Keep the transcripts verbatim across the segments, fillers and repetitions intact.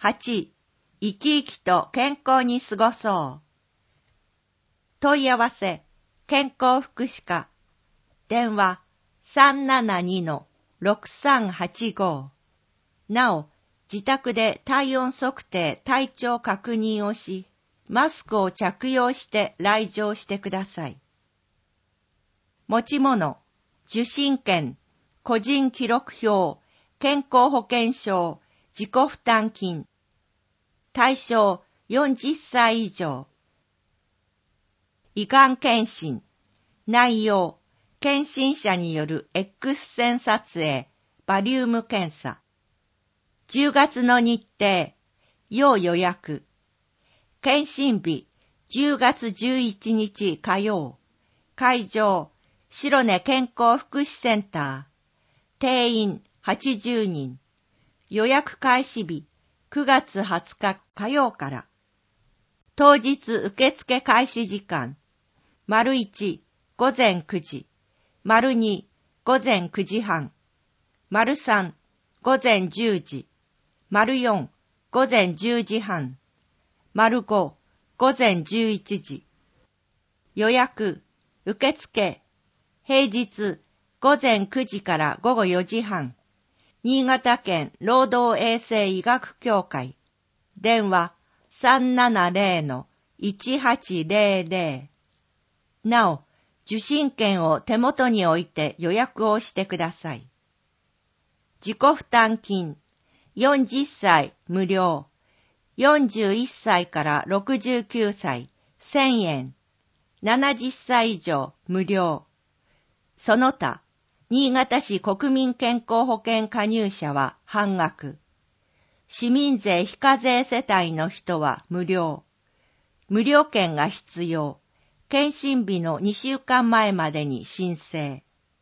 はち、生き生きと健康に過ごそう。問い合わせ、健康福祉課。電話 さんななにのろくさんはちご。なお、自宅で体温測定、体調確認をし、マスクを着用して来場してください。持ち物、受診券、個人記録表、健康保険証、自己負担金。対象よんじゅっさい以上。胃がん検診。内容、検診者による X 線撮影、バリウム検査。じゅうがつの日程、要予約。検診日、じゅうがつじゅういちにち火曜。会場、白根健康福祉センター。定員はちじゅうにん。予約開始日、くがつはつか火曜から。当日受付開始時間、丸いち、午前くじ、丸に、午前くじはん、丸さん、午前じゅうじ、丸よん、午前じゅうじはん、丸ご、午前じゅういちじ。予約、受付、平日、午前くじから午後よじはん。新潟県労働衛生医学協会。電話 さんななぜろのいちはちぜろぜろ。なお、受診券を手元に置いて予約をしてください。自己負担金、よんじゅっさい無料、よんじゅういっさいからろくじゅうきゅうさいせんえん、ななじゅっさい以上無料。その他、新潟市国民健康保険加入者は半額。市民税非課税世帯の人は無料。無料券が必要。検診日のにしゅうかんまえまでに申請。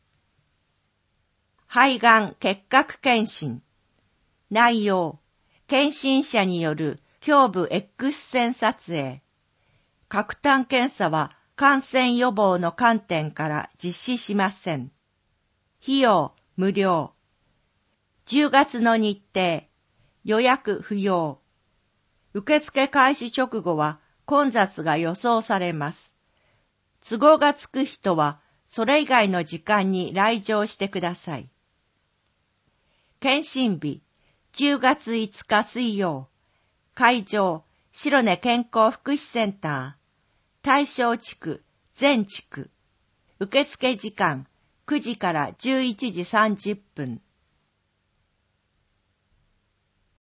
肺がん結核検診。内容、検診者による胸部 X 線撮影。喀痰検査は感染予防の観点から実施しません。費用無料。じゅうがつの日程、予約不要。受付開始直後は混雑が予想されます。都合がつく人はそれ以外の時間に来場してください。検診日、じゅうがついつか水曜。会場、白根健康福祉センター。対象地区、全地区。受付時間、くじからじゅういちじさんじゅっぷん。